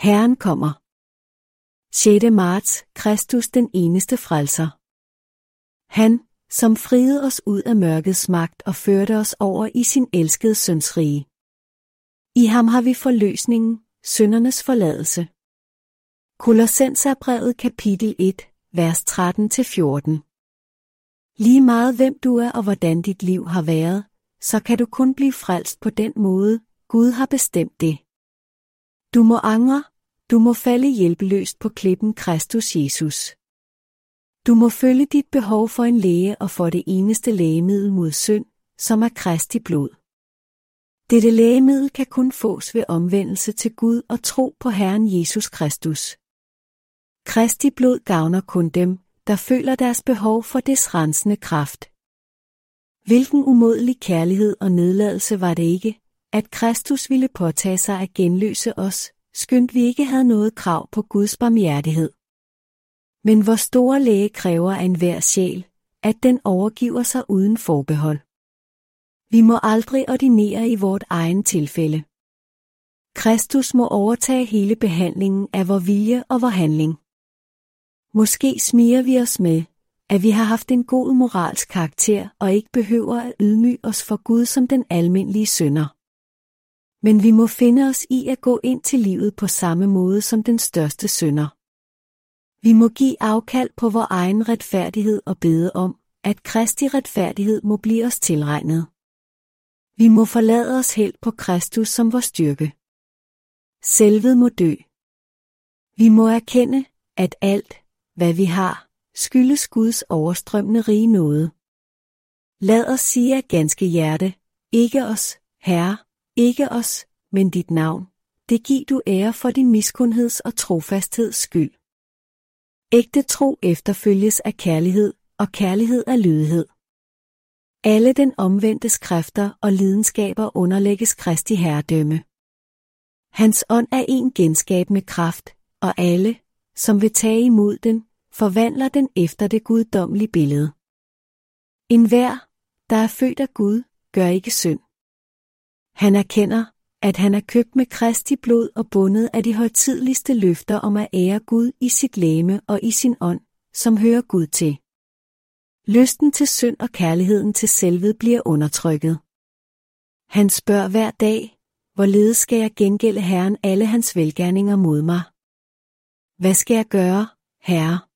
Herren kommer. 6. marts, Kristus den eneste frelser. Han, som friede os ud af mørkets magt og førte os over i sin elskede søns rige. I ham har vi forløsningen, syndernes forladelse. Kolossenserbrevet kapitel 1, vers 13-14. Lige meget hvem du er og hvordan dit liv har været, så kan du kun blive frelst på den måde, Gud har bestemt det. Du må angre, du må falde hjælpeløst på klippen Kristus Jesus. Du må følge dit behov for en læge og for det eneste lægemiddel mod synd, som er Kristi blod. Dette lægemiddel kan kun fås ved omvendelse til Gud og tro på Herren Jesus Kristus. Kristi blod gavner kun dem, der føler deres behov for dets rensende kraft. Hvilken umådelig kærlighed og nedladelse var det ikke, at Kristus ville påtage sig at genløse os, skønt vi ikke havde noget krav på Guds barmhjertighed. Men hvor store læge kræver af enhver sjæl, at den overgiver sig uden forbehold. Vi må aldrig ordinere i vort egen tilfælde. Kristus må overtage hele behandlingen af vor vilje og vor handling. Måske smiger vi os med, at vi har haft en god moralsk karakter og ikke behøver at ydmyge os for Gud som den almindelige synder. Men vi må finde os i at gå ind til livet på samme måde som den største synder. Vi må give afkald på vor egen retfærdighed og bede om, at Kristi retfærdighed må blive os tilregnet. Vi må forlade os helt på Kristus som vor styrke. Selvet må dø. Vi må erkende, at alt, hvad vi har, skyldes Guds overstrømmende rige nåde. Lad os sige af ganske hjerte, ikke os, Herre, ikke os, men dit navn, det giv du ære for din miskundheds og trofastheds skyld. Ægte tro efterfølges af kærlighed, og kærlighed af lydighed. Alle den omvendtes kræfter og lidenskaber underlægges Kristi herredømme. Hans ånd er en genskabende kraft, og alle, som vil tage imod den, forvandler den efter det guddommelige billede. Enhver, der er født af Gud, gør ikke synd. Han erkender, at han er købt med Kristi blod og bundet af de højtideligste løfter om at ære Gud i sit legeme og i sin ånd, som hører Gud til. Lysten til synd og kærligheden til selvet bliver undertrykket. Han spørger hver dag, hvorledes skal jeg gengælde Herren alle hans velgerninger mod mig? Hvad skal jeg gøre, Herre?